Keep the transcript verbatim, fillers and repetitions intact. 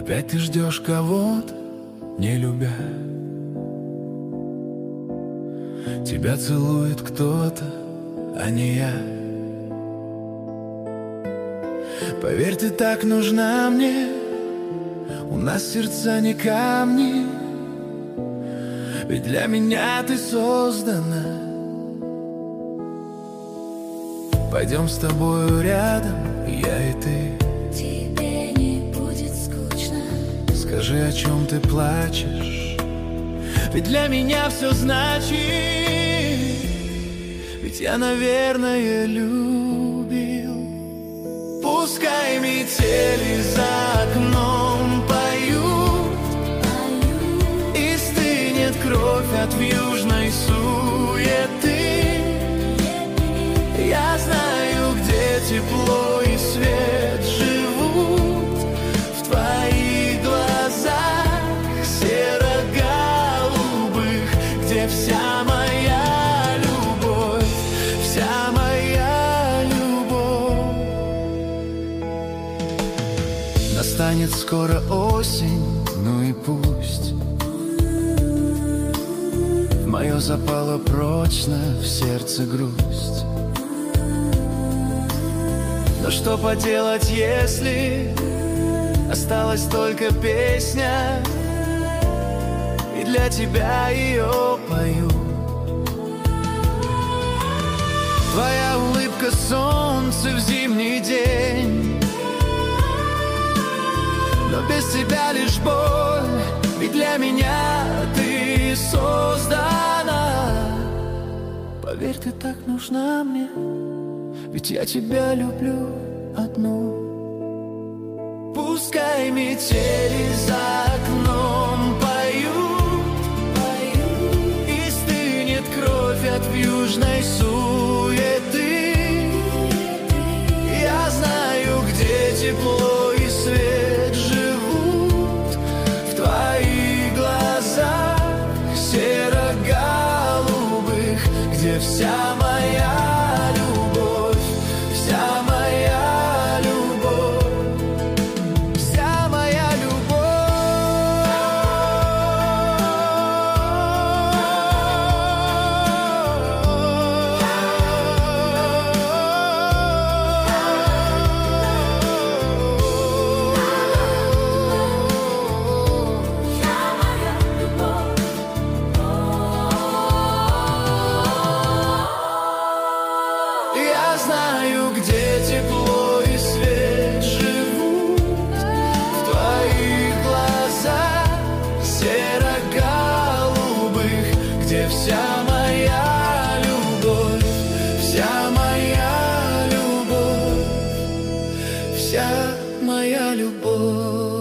Опять ты ждешь кого-то, не любя. Тебя целует кто-то, а не я. Поверь, ты так нужна мне. У нас сердца не камни, ведь для меня ты создана. Пойдем с тобою рядом, я и ты. Тебе не будет скучно. Скажи, о чем ты плачешь, ведь для меня все значит. Ведь я, наверное, любил. Пускай метели за окном поют, и стынет кровь от вьюжной суеты. Я знаю, где тепло и свет живут в твоих глазах серо-голубых, где вся моя любовь, вся моя любовь. Настанет скоро осень, ну и пусть. В мое запало прочно в сердце грусть. Но что поделать, если осталась только песня, и для тебя ее пою. Твоя улыбка — солнце в зимний день, но без тебя лишь боль, ведь для меня ты создана. Поверь, ты так нужна мне, ведь я тебя люблю одну. Пускай метели за окном поют, поют, и стынет кровь от вьюжной суеты. Я знаю, где тепло и свет живут в твоих глазах серо-голубых, где вся моя моя любовь.